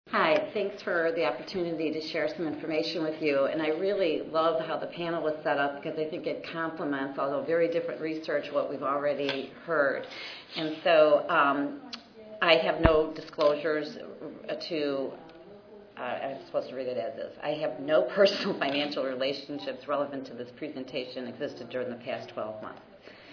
Hi, thanks for the opportunity to share some information with you. And I really love how the panel was set up because I think it complements, although very different research, what we've already heard. And so I have no disclosures to, I'm supposed to read it as is. I have no personal financial relationships relevant to this presentation existed during the past 12 months.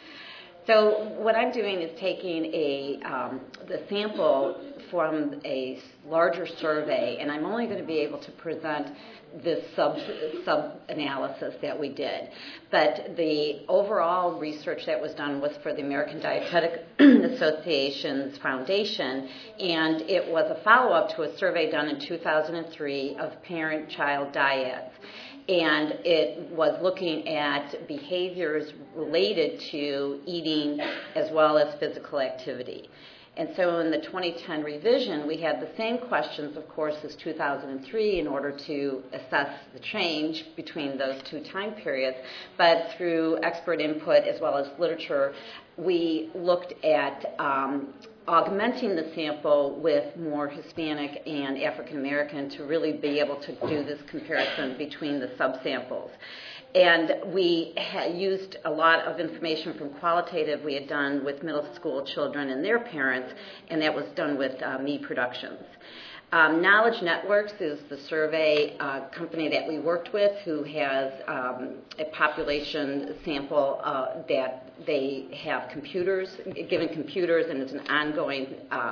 So what I'm doing is taking the sample from a larger survey, and I'm only going to be able to present this sub-analysis that we did. But the overall research that was done was for the American Dietetic Association's foundation, and it was a follow-up to a survey done in 2003 of parent-child diets. And it was looking at behaviors related to eating as well as physical activity. And so in the 2010 revision, we had the same questions, of course, as 2003 in order to assess the change between those two time periods. But through expert input as well as literature, we looked at augmenting the sample with more Hispanic and African American to really be able to do this comparison between the subsamples. And we used a lot of information from qualitative we had done with middle school children and their parents, and that was done with Me Productions. Knowledge Networks is the survey company that we worked with who has a population sample that they have given computers, and it's an ongoing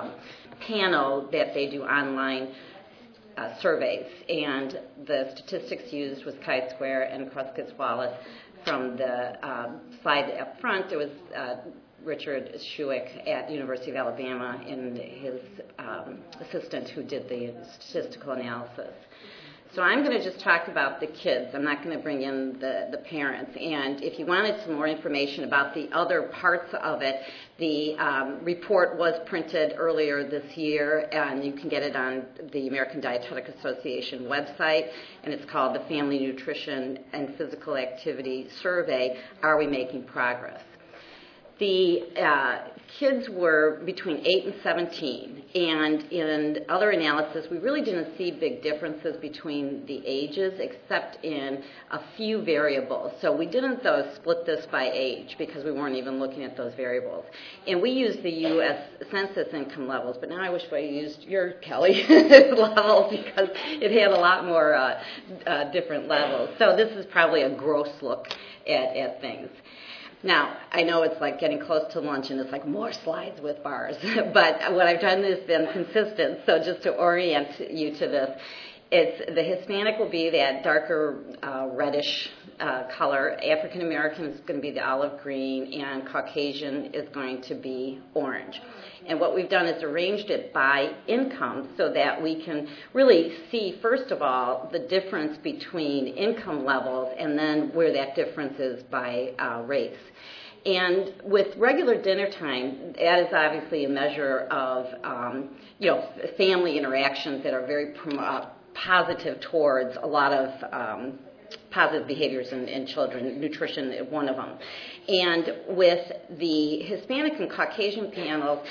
panel that they do online surveys. And the statistics used was Chi-Square and Kruskis-Wallace. From the slide up front, there was Richard Schuick at University of Alabama and his assistant who did the statistical analysis. So I'm going to just talk about the kids. I'm not going to bring in the parents. And if you wanted some more information about the other parts of it, the report was printed earlier this year, and you can get it on the American Dietetic Association website, and it's called the Family Nutrition and Physical Activity Survey, Are We Making Progress? The kids were between 8 and 17, and in other analysis, we really didn't see big differences between the ages except in a few variables. So we didn't, though, split this by age because we weren't even looking at those variables. And we used the U.S. Census income levels, but now I wish I used your, Kelly, levels because it had a lot more different levels. So this is probably a gross look at things. Now, I know it's like getting close to lunch and it's like more slides with bars, but what I've done is been consistent. So just to orient you to this, it's the Hispanic will be that darker reddish color, African American is going to be the olive green, and Caucasian is going to be orange. And what we've done is arranged it by income so that we can really see, first of all, the difference between income levels and then where that difference is by race. And with regular dinner time, that is obviously a measure of, family interactions that are very positive towards a lot of positive behaviors in children, nutrition one of them. And with the Hispanic and Caucasian panels,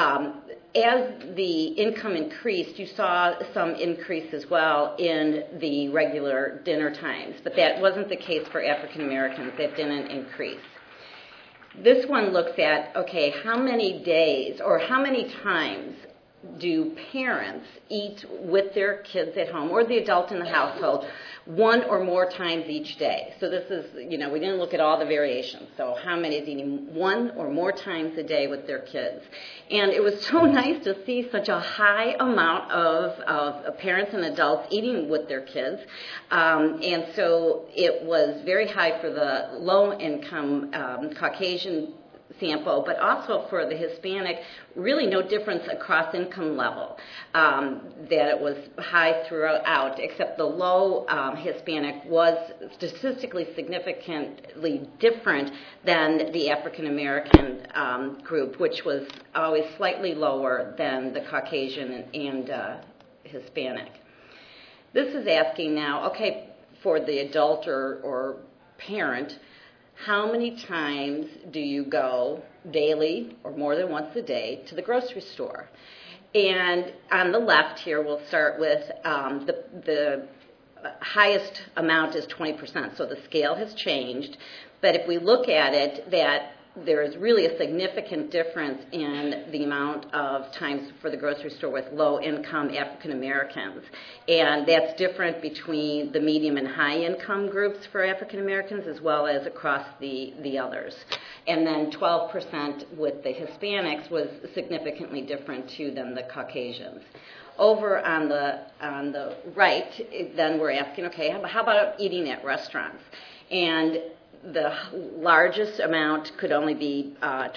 as the income increased, you saw some increase as well in the regular dinner times, but that wasn't the case for African Americans. That didn't increase. This one looks at, okay, how many days or how many times do parents eat with their kids at home or the adult in the household one or more times each day? So this is, we didn't look at all the variations. So how many is eating one or more times a day with their kids? And it was so nice to see such a high amount of parents and adults eating with their kids. And so it was very high for the low-income Caucasian sample, but also for the Hispanic, really no difference across income level, that it was high throughout, except the low Hispanic was statistically significantly different than the African American group, which was always slightly lower than the Caucasian and Hispanic. This is asking now, okay, for the adult or parent, how many times do you go daily or more than once a day to the grocery store? And on the left here, we'll start with the highest amount is 20%, so the scale has changed. But if we look at it, that there is really a significant difference in the amount of times for the grocery store with low-income African Americans. And that's different between the medium and high-income groups for African Americans as well as across the others. And then 12% with the Hispanics was significantly different too than the Caucasians. Over on the right, then we're asking, okay, how about eating at restaurants? And the largest amount could only be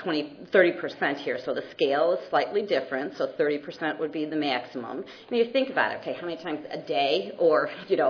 30% here, so the scale is slightly different, so 30% would be the maximum. And you think about it, okay, how many times a day or,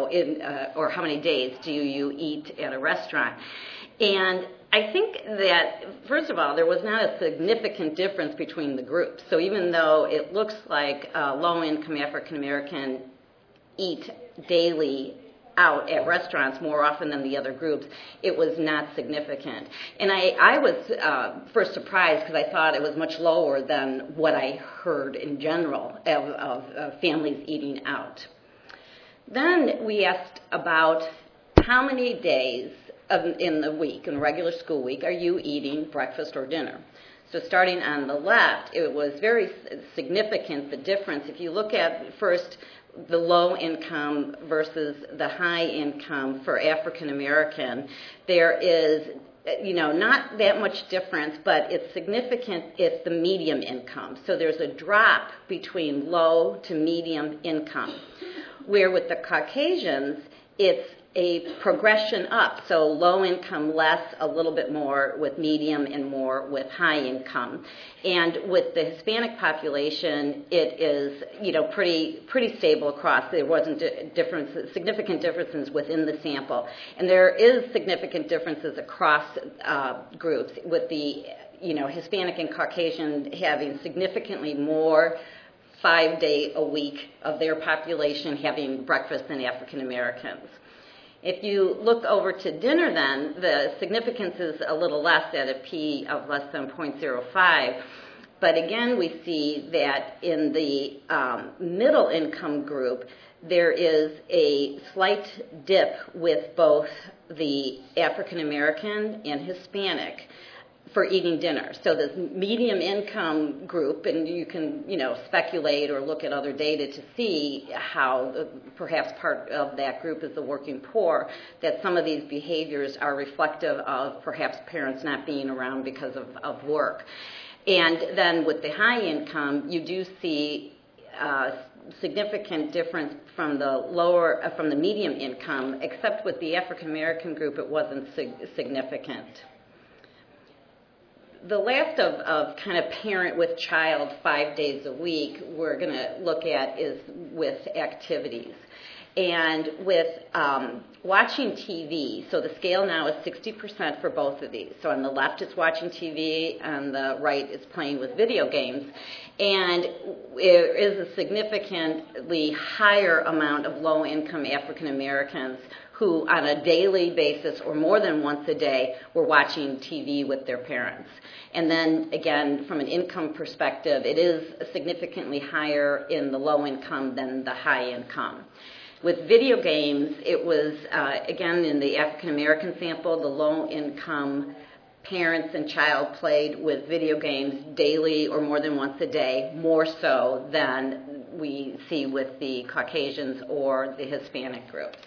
or how many days do you eat at a restaurant? And I think that, first of all, there was not a significant difference between the groups. So even though it looks like low-income African American eat daily out at restaurants more often than the other groups, it was not significant. And I was first surprised because I thought it was much lower than what I heard in general of families eating out. Then we asked about how many days in the week, in a regular school week, are you eating breakfast or dinner? So starting on the left, it was very significant, the difference. If you look at first the low income versus the high income for African American, there is not that much difference, but it's significant if the medium income. So there's a drop between low to medium income, where with the Caucasians, it's a progression up, so low income less, a little bit more with medium and more with high income. And with the Hispanic population, it is pretty stable across. There wasn't significant differences within the sample, and there is significant differences across groups with the Hispanic and Caucasian having significantly more 5-day a week of their population having breakfast than African Americans. If you look over to dinner then, the significance is a little less at a P of less than 0.05. But again, we see that in the middle income group, there is a slight dip with both the African American and Hispanic for eating dinner. So this medium income group, and you can, speculate or look at other data to see how perhaps part of that group is the working poor, that some of these behaviors are reflective of perhaps parents not being around because of work. And then with the high income, you do see significant difference from the medium income, except with the African American group, it wasn't significant. The last of kind of parent with child 5 days a week we're going to look at is with activities. And with watching TV, so the scale now is 60% for both of these. So on the left it's watching TV, on the right it's playing with video games. And there is a significantly higher amount of low-income African Americans who on a daily basis or more than once a day were watching TV with their parents. And then again, from an income perspective, it is significantly higher in the low income than the high income. With video games, it was, again, in the African American sample, the low income parents and child played with video games daily or more than once a day, more so than we see with the Caucasians or the Hispanic groups.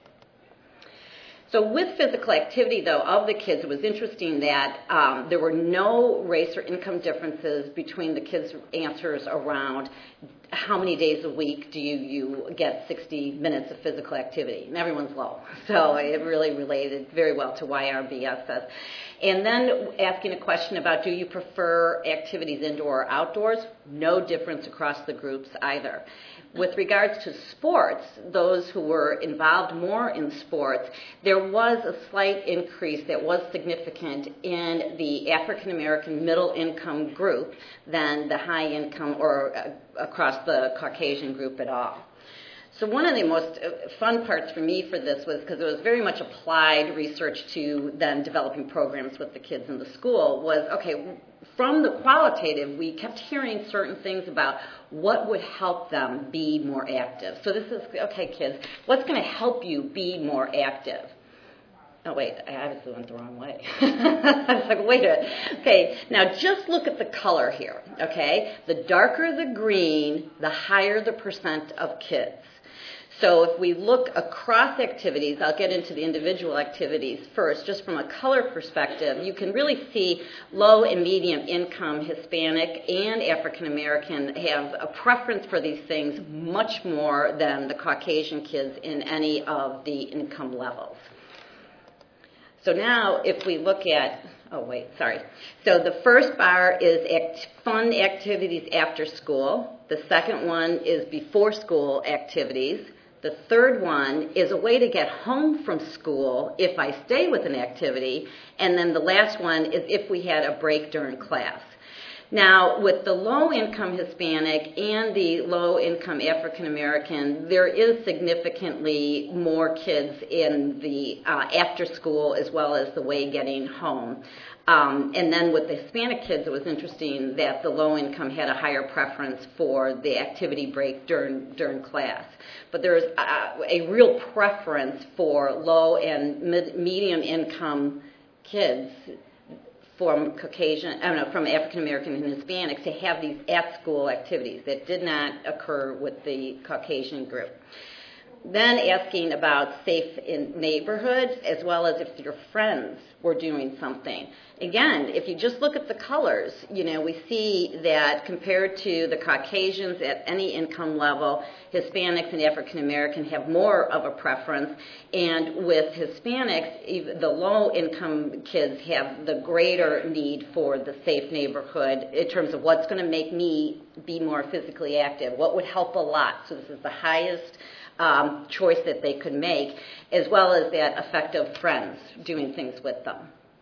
So with physical activity, though, of the kids, it was interesting that there were no race or income differences between the kids' answers around how many days a week do you get 60 minutes of physical activity. And everyone's low. So it really related very well to YRBS says. And then asking a question about do you prefer activities indoor or outdoors? No difference across the groups either. With regards to sports, those who were involved more in sports, there was a slight increase that was significant in the African American middle income group than the high income or across the Caucasian group at all. So one of the most fun parts for me for this was, because it was very much applied research to then developing programs with the kids in the school, was, okay, from the qualitative, we kept hearing certain things about what would help them be more active. So this is, okay, kids, what's going to help you be more active? Oh, wait, I obviously went the wrong way. I was like, wait a minute. Okay, now just look at the color here, okay? The darker the green, the higher the percent of kids. So if we look across activities, I'll get into the individual activities first, just from a color perspective, you can really see low and medium income Hispanic and African American have a preference for these things much more than the Caucasian kids in any of the income levels. So now if we look at, So the first bar is fun activities after school. The second one is before school activities. The third one is a way to get home from school if I stay with an activity. And then the last one is if we had a break during class. Now, with the low-income Hispanic and the low-income African American, there is significantly more kids in the after school as well as the way getting home. And then with the Hispanic kids, it was interesting that the low income had a higher preference for the activity break during class. But there's a real preference for low and medium income kids from from African American and Hispanics to have these at-school activities that did not occur with the Caucasian group. Then asking about safe in neighborhoods as well as if your friends were doing something. Again, if you just look at the colors, we see that compared to the Caucasians at any income level, Hispanics and African American have more of a preference. And with Hispanics, even the low income kids have the greater need for the safe neighborhood in terms of what's going to make me be more physically active, what would help a lot. So this is the highest choice that they could make, as well as that effective friends doing things with them.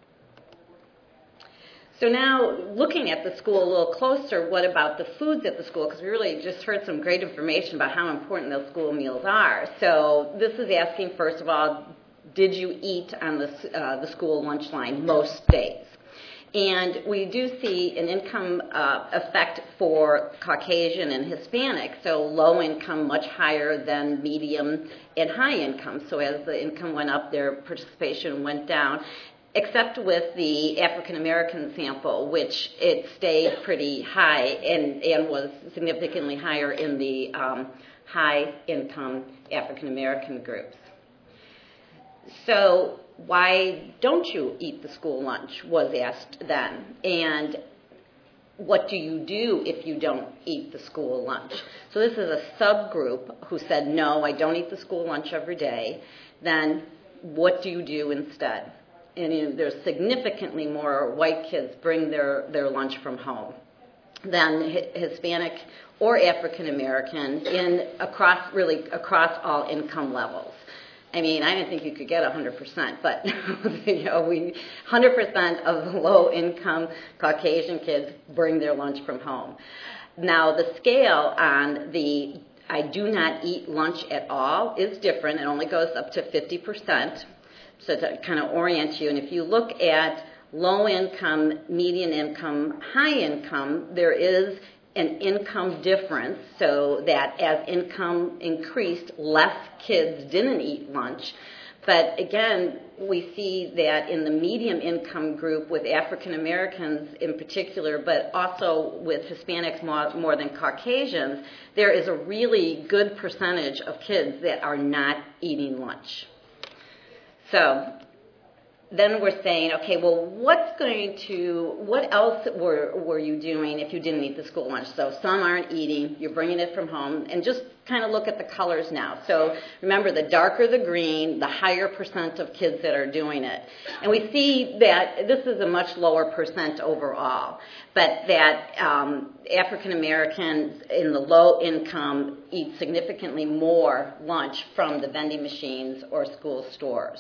So now, looking at the school a little closer, what about the foods at the school? Because we really just heard some great information about how important those school meals are. So this is asking, first of all, did you eat on the school lunch line most days? And we do see an income effect for Caucasian and Hispanic, so low income much higher than medium and high income. So as the income went up, their participation went down, except with the African American sample, which it stayed pretty high and was significantly higher in the high income African American groups. So why don't you eat the school lunch was asked then. And what do you do if you don't eat the school lunch? So this is a subgroup who said, no, I don't eat the school lunch every day. Then what do you do instead? And there's significantly more white kids bring their lunch from home than Hispanic or African American across all income levels. I mean, I didn't think you could get 100%, but 100% of the low-income Caucasian kids bring their lunch from home. Now, the scale on the I do not eat lunch at all is different. It only goes up to 50%, so to kind of orient you. And if you look at low-income, median income, high income, there is an income difference, so that as income increased, less kids didn't eat lunch. But again, we see that in the medium income group with African Americans in particular, but also with Hispanics more than Caucasians, there is a really good percentage of kids that are not eating lunch. So then we're saying, okay, well, what else were you doing if you didn't eat the school lunch? So some aren't eating, you're bringing it from home, and just kind of look at the colors now. So remember, the darker the green, the higher percent of kids that are doing it. And we see that this is a much lower percent overall, but that African Americans in the low income eat significantly more lunch from the vending machines or school stores.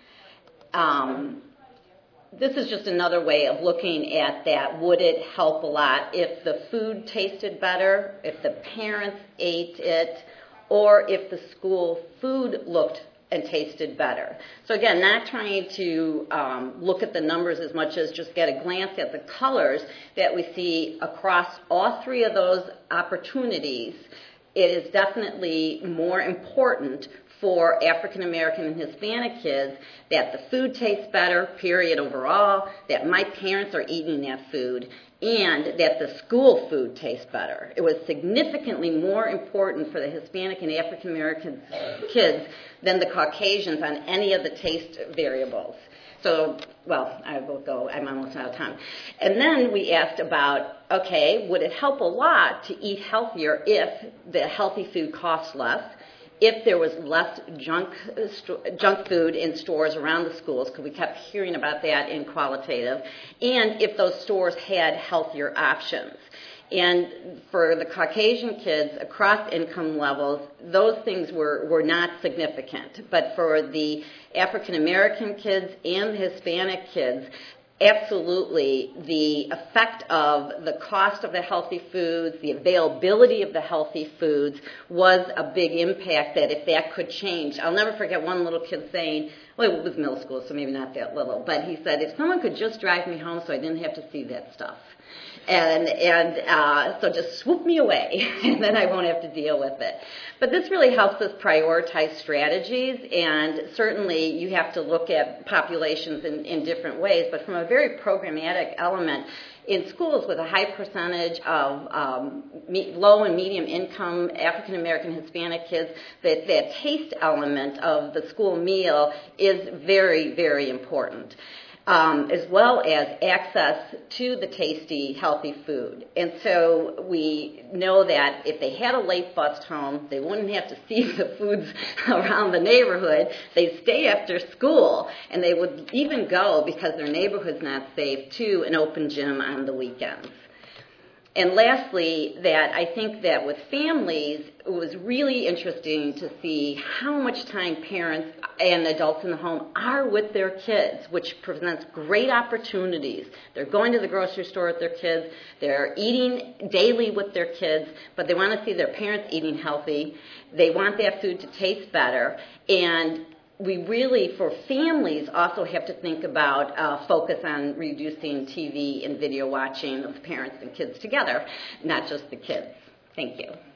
This is just another way of looking at that. Would it help a lot if the food tasted better, if the parents ate it, or if the school food looked and tasted better. So again, not trying to look at the numbers as much as just get a glance at the colors that we see across all three of those opportunities. It is definitely more important for African American and Hispanic kids that the food tastes better, period, overall, that my parents are eating that food, and that the school food tastes better. It was significantly more important for the Hispanic and African American kids than the Caucasians on any of the taste variables. So, well, I will go, I'm almost out of time. And then we asked about, okay, would it help a lot to eat healthier if the healthy food costs less? If there was less junk food in stores around the schools, because we kept hearing about that in qualitative, and if those stores had healthier options. And for the Caucasian kids across income levels, those things were not significant. But for the African American kids and the Hispanic kids, absolutely, the effect of the cost of the healthy foods, the availability of the healthy foods was a big impact that if that could change. I'll never forget one little kid saying, well, it was middle school, so maybe not that little, but he said, if someone could just drive me home so I didn't have to see that stuff. And so just swoop me away, and then I won't have to deal with it. But this really helps us prioritize strategies, and certainly you have to look at populations in different ways, but from a very programmatic element, in schools with a high percentage of low and medium income African American Hispanic kids, that taste element of the school meal is very, very important. As well as access to the tasty, healthy food. And so we know that if they had a late bus home, they wouldn't have to see the foods around the neighborhood. They'd stay after school, and they would even go, because their neighborhood's not safe, to an open gym on the weekends. And lastly, that I think that with families, it was really interesting to see how much time parents and adults in the home are with their kids, which presents great opportunities. They're going to the grocery store with their kids, they're eating daily with their kids, but they want to see their parents eating healthy. They want that food to taste better. And we really, for families, also have to think about focus on reducing TV and video watching of parents and kids together, not just the kids. Thank you.